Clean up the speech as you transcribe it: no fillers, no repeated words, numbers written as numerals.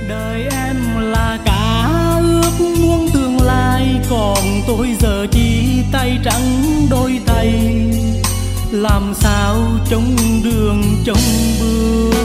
Đời em là cả ước muốn tương lai, còn tôi giờ chỉ tay trắng đôi tay, làm sao trông đường trông bước.